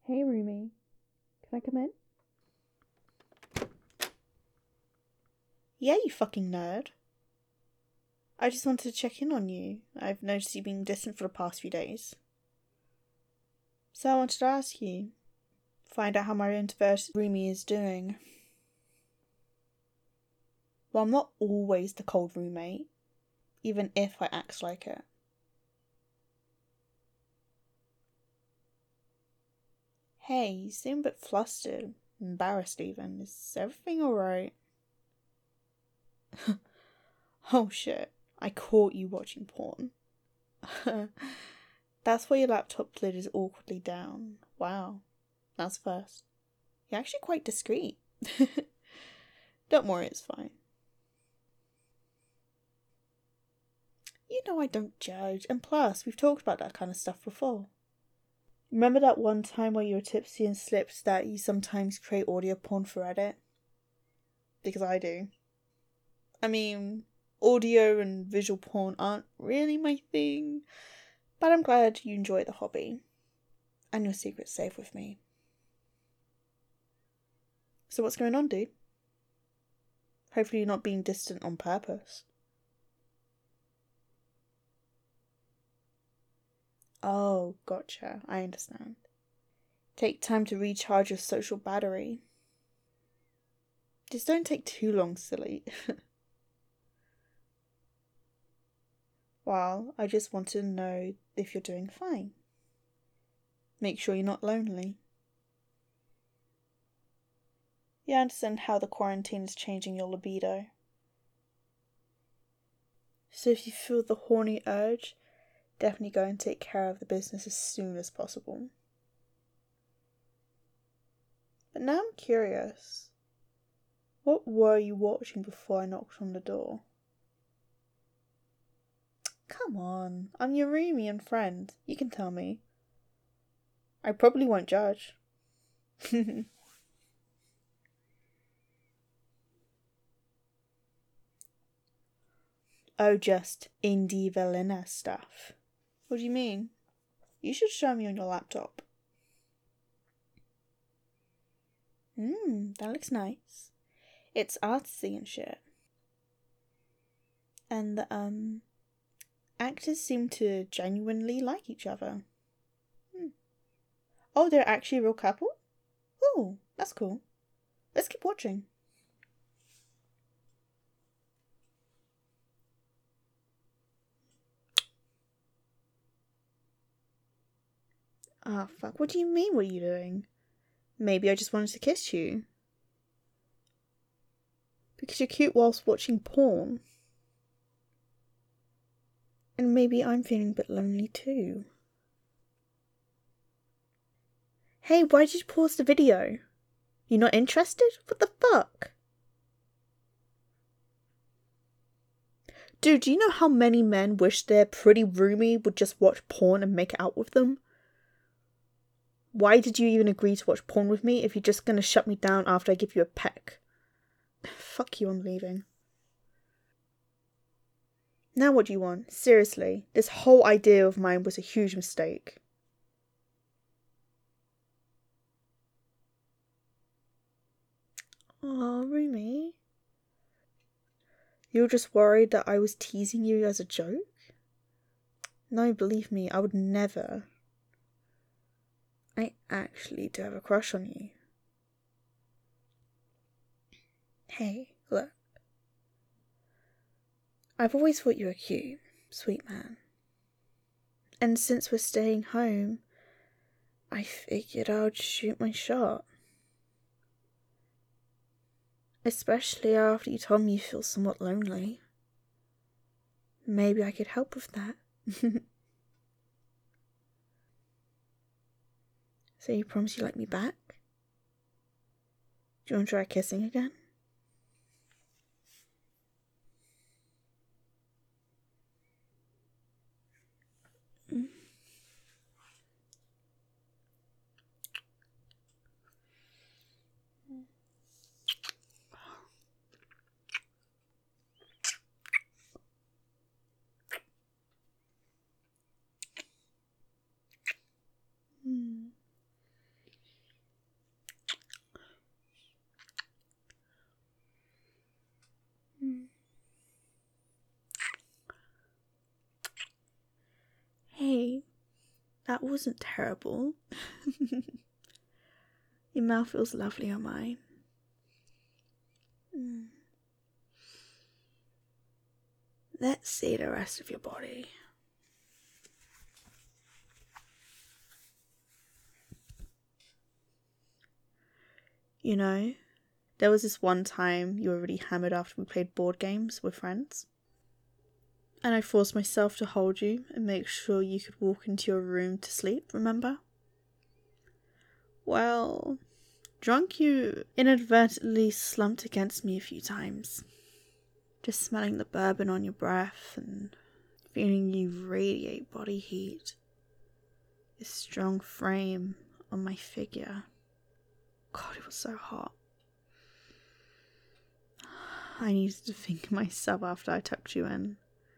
Hey, Rumi. Can I come in? Yeah, you fucking nerd. I just wanted to check in on you. I've noticed you being distant for the past few days. So I wanted to ask you. Find out how my introverted Rumi is doing. Well, I'm not always the cold roommate, even if I act like it. Hey, you seem a bit flustered, embarrassed even. Is everything alright? Oh shit, I caught you watching porn. That's why your laptop lid is awkwardly down. Wow, that's first. You're actually quite discreet. Don't worry, it's fine. You know I don't judge, and plus, we've talked about that kind of stuff before. Remember that one time where you were tipsy and slipped that you sometimes create audio porn for Reddit? Because I do. I mean, audio and visual porn aren't really my thing, but I'm glad you enjoy the hobby. And your secret's safe with me. So what's going on, dude? Hopefully you're not being distant on purpose. Oh, gotcha. I understand. Take time to recharge your social battery. Just don't take too long, silly. Well, I just want to know if you're doing fine. Make sure you're not lonely. Yeah, I understand how the quarantine is changing your libido. So if you feel the horny urge, definitely go and take care of the business as soon as possible. But now I'm curious. What were you watching before I knocked on the door? Come on, I'm your roomie and friend. You can tell me. I probably won't judge. Oh, just indie Velena stuff. What do you mean? You should show me on your laptop. That looks nice. It's artsy and shit. And the actors seem to genuinely like each other. Oh, they're actually a real couple? Oh, that's cool. Let's keep watching. Ah, fuck, what do you mean, what are you doing? Maybe I just wanted to kiss you. Because you're cute whilst watching porn. And maybe I'm feeling a bit lonely too. Hey, why did you pause the video? You not interested? What the fuck? Dude, do you know how many men wish their pretty roomie would just watch porn and make out with them? Why did you even agree to watch porn with me if you're just gonna shut me down after I give you a peck? Fuck you, I'm leaving. Now what do you want? Seriously, this whole idea of mine was a huge mistake. Aw, roomie. You were just worried that I was teasing you as a joke? No, believe me, I would never. I actually do have a crush on you. Hey, look. I've always thought you were cute, sweet man. And since we're staying home, I figured I'd shoot my shot. Especially after you told me you feel somewhat lonely. Maybe I could help with that. So you promise you like me back? Do you want to try kissing again? That wasn't terrible. Your mouth feels lovely on mine. Let's see the rest of your body. You know, there was this one time you were really hammered after we played board games with friends. And I forced myself to hold you and make sure you could walk into your room to sleep, remember? Well, drunk, you inadvertently slumped against me a few times. Just smelling the bourbon on your breath and feeling you radiate body heat. This strong frame on my figure. God, it was so hot. I needed to think of myself after I tucked you in.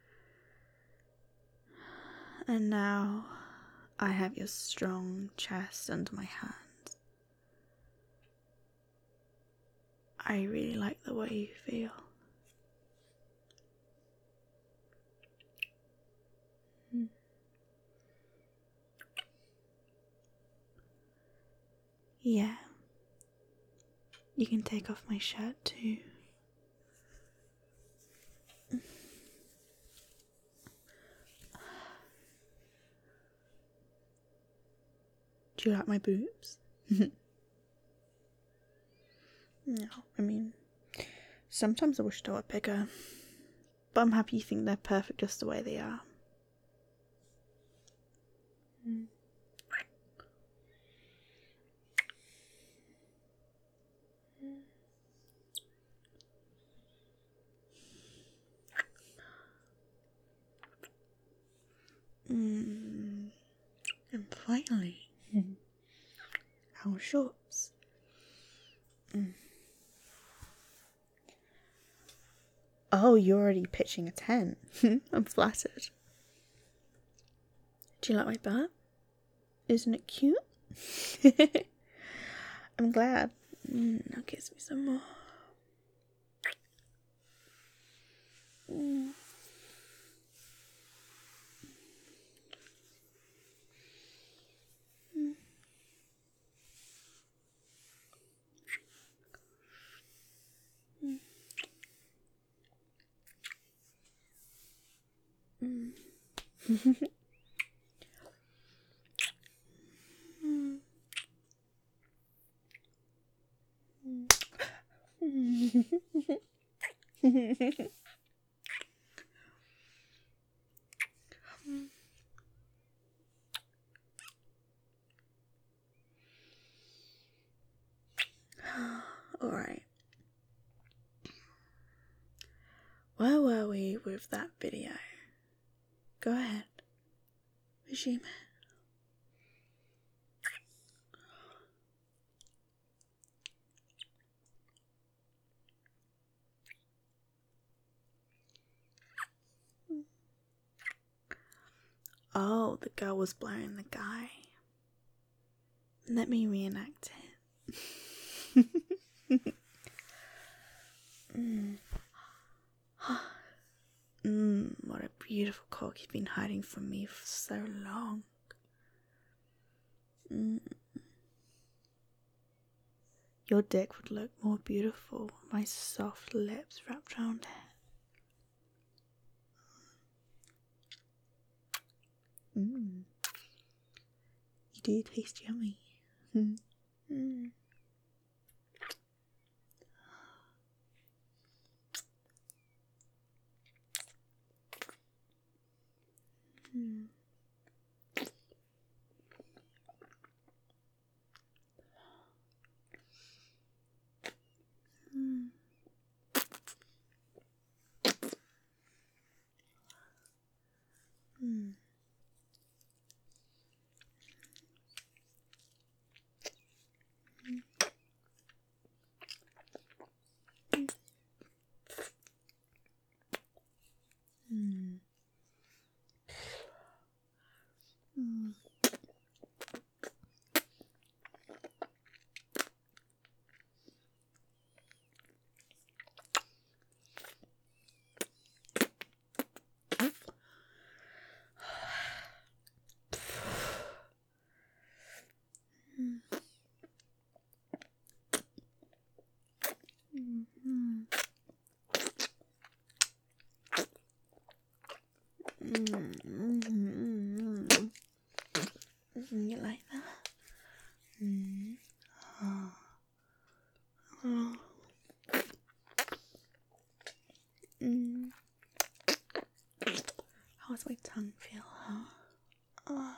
And now I have your strong chest under my hand. I really like the way you feel. Yeah. You can take off my shirt too. Do you like my boobs? No, I mean, sometimes I wish they were bigger, but I'm happy you think they're perfect just the way they are. And finally, our shorts. Oh, you're already pitching a 10. I'm flattered. Do you like my butt? Isn't it cute? I'm glad. Now kiss me some more. Alright. Where were we with that video? Go ahead. Resume it. Oh, the girl was blowing the guy. Let me reenact it. What a beautiful cock you've been hiding from me for so long. Your dick would look more beautiful with my soft lips wrapped around it. You do taste yummy. You like that? How's my tongue feel, huh?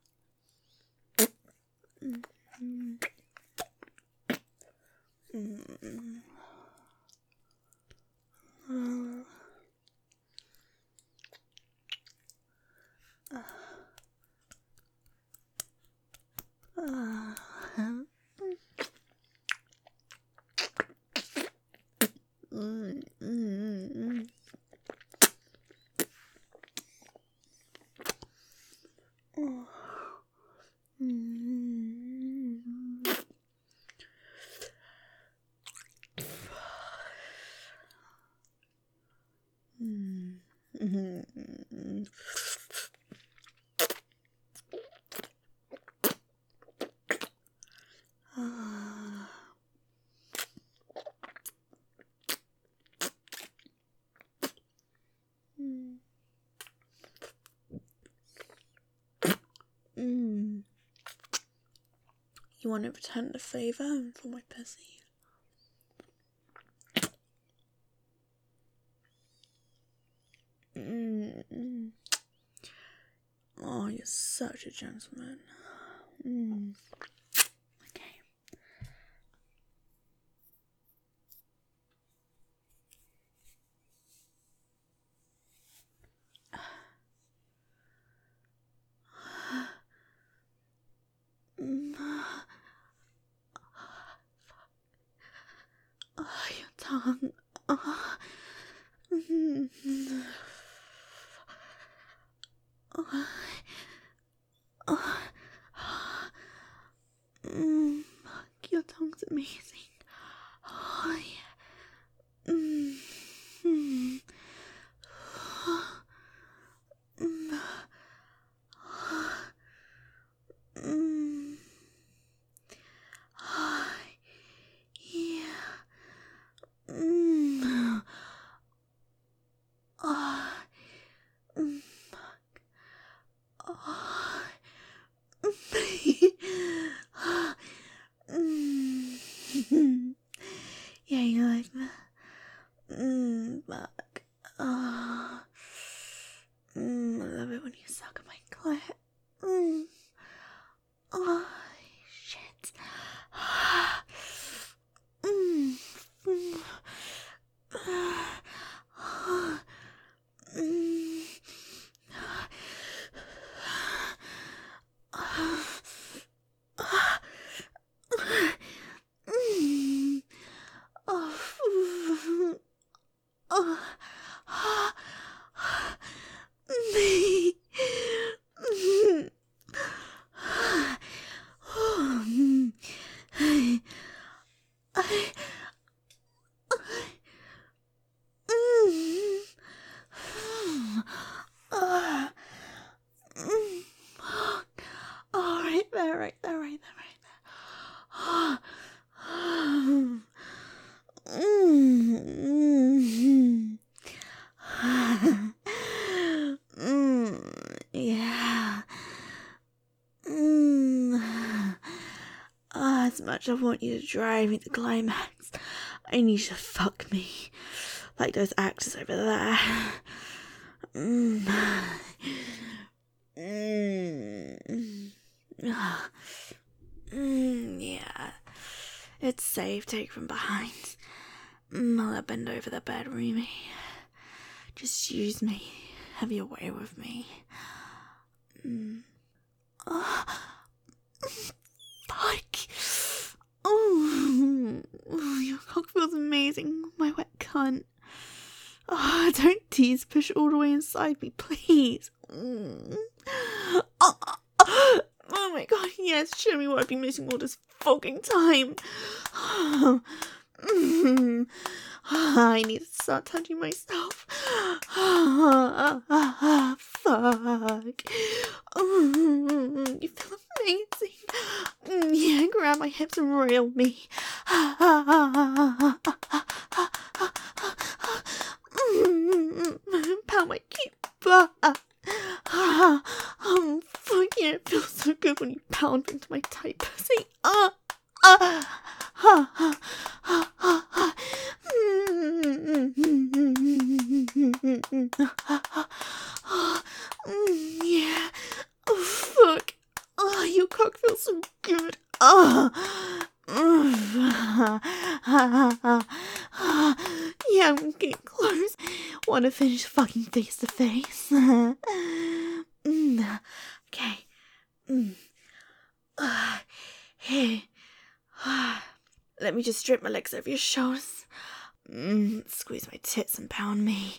You want to return the favour for my pussy? Oh, you're such a gentleman. Okay. Oh, your tongue. Your tongue's amazing. Oh, yeah. Yeah, you like that? Fuck. I love it when you suck on my clit. Oh, shit. Right there. Yeah. As much as I want you to drive me to climax, I need you to fuck me like those actors over there. Yeah, it's safe. Take from behind. I'll bend over the bed, Rumi. Just use me. Have your way with me. Fuck. Your cock feels amazing, my wet cunt. Don't tease. Push all the way inside me, please. Oh my god, yes, show me what I've been missing all this fucking time. I need to start touching myself. Fuck. You feel amazing. Yeah, grab my hips and roil me. good when you pound into my tight pussy. Yeah. Oh, fuck. Oh, your cock feels so good. Yeah, I'm getting close. Want to finish fucking face to face? Okay. Here. Let me just strip my legs over your shoulders. Squeeze my tits and pound me.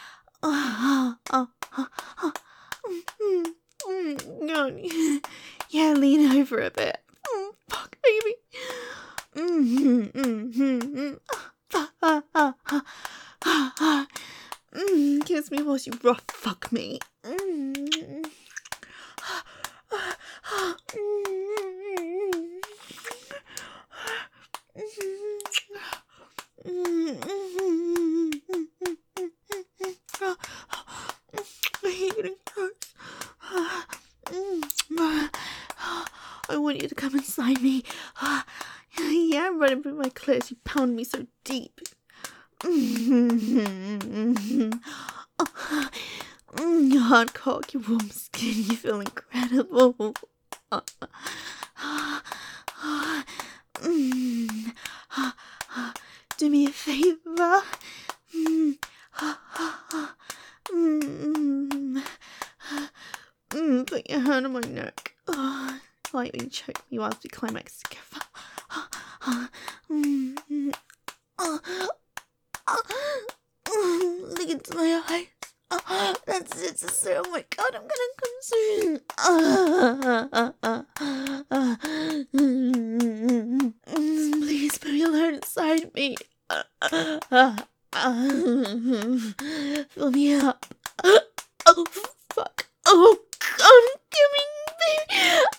Yeah, lean over a bit. Fuck, baby. Kiss me whilst you rough fuck me. I want you to come inside me. Yeah, I'm running through my clit. You pound me so deep. Your hard cock, your warm skin, you feel incredible. Do me a favor. Put your hand on my neck. Lightly choke me whilst we climax together. Look into my eyes. That's it, sister. Oh my god, I'm gonna come soon. Please put your hand inside me. Fill me up. Oh, fuck. Oh, I'm coming, baby.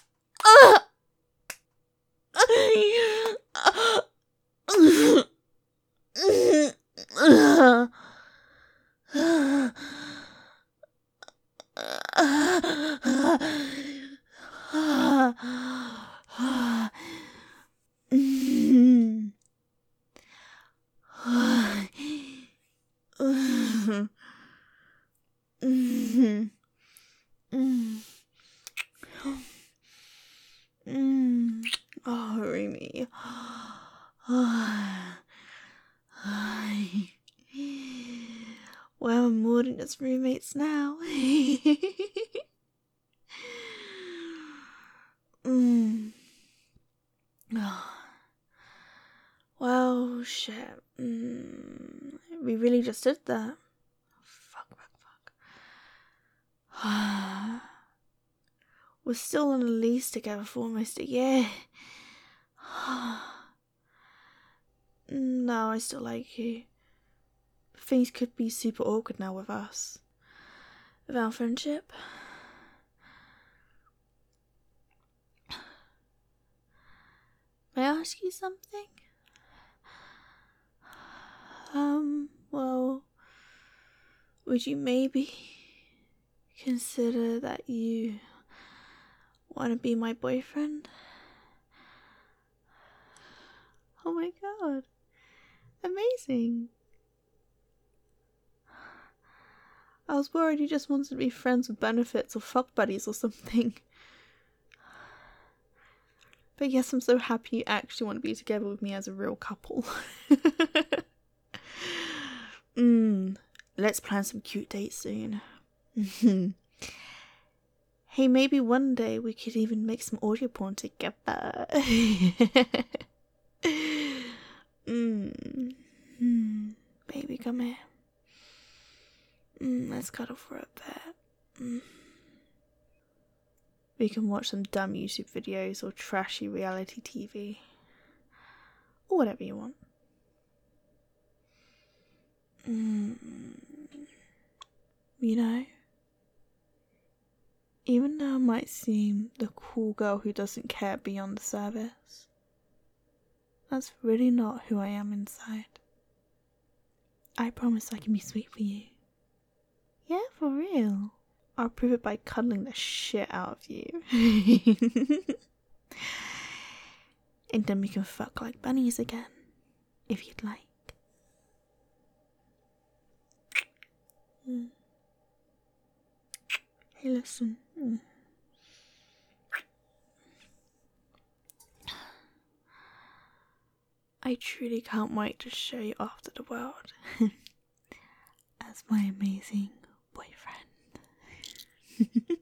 Oh, Remy. Well, we're more than just roommates now. Well, shit. We really just did that. Fuck. We're still on a lease together for almost a year. No, I still like you. But things could be super awkward now with us. With our friendship. May I ask you something? Well, would you maybe consider that you want to be my boyfriend? Oh my god. Amazing. I was worried you just wanted to be friends with benefits or fuck buddies or something. But yes, I'm so happy you actually want to be together with me as a real couple. Let's plan some cute dates soon. Hey, maybe one day we could even make some audio porn together. Baby, come here. Let's cuddle for a bit. We can watch some dumb YouTube videos or trashy reality TV. Or whatever you want. You know, even though I might seem the cool girl who doesn't care beyond the surface, that's really not who I am inside. I promise I can be sweet for you. Yeah, for real. I'll prove it by cuddling the shit out of you. And then we can fuck like bunnies again, if you'd like. Hey, listen. I truly can't wait to show you off to the world as my amazing boyfriend.